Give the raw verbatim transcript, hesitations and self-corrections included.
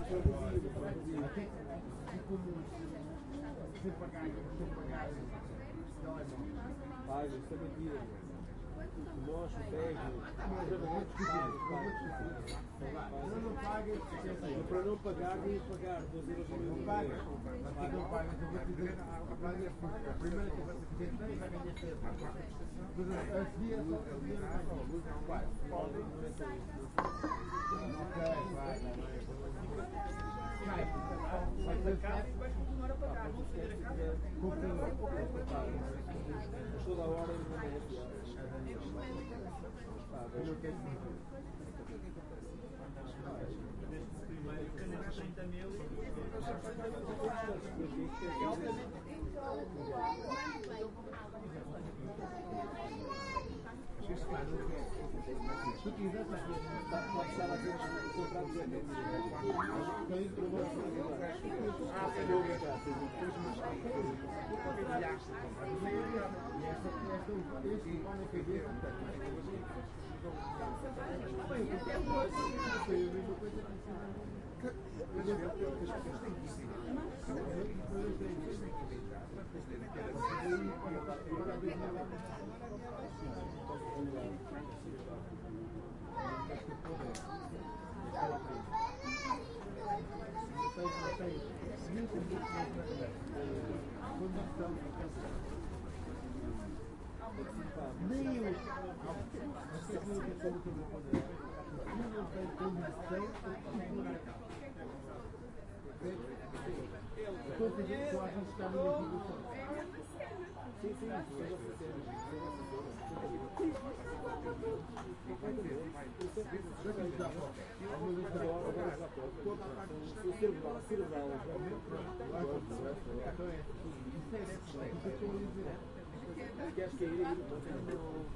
Paga, isso é mentira. Nós, o técnico, trabalhamos pagos, pagos. Não pagas, para não pagar, nem pagar dois euros por mês. Pagas, não pagas, eu vou te dizer, pagas, a primeira que você fizer bem, vai ganhar cedo. Mas a seguir é só o dinheiro que vai. Pode, não é só isso. Ok, vai, vai, vai. Vai ter casa e vais continuar a pagar. Vou fazer a casa. Toda a hora ele não é pior. Eu não quero dizer. Primeiro, caneta trinta mil e se tu quiser, pode estar a ver o contrato de agente. Então, isso para você. Ah, sem dúvida. E esta este pode pedir. Bem, porque é a mesma coisa que eles têm que ensinar. Eles têm que nem eu não sei como eu tenho que fazer. Não tem condição estou a dizer que tu achas que está na minha situação. Sim, sim, queres cair aí?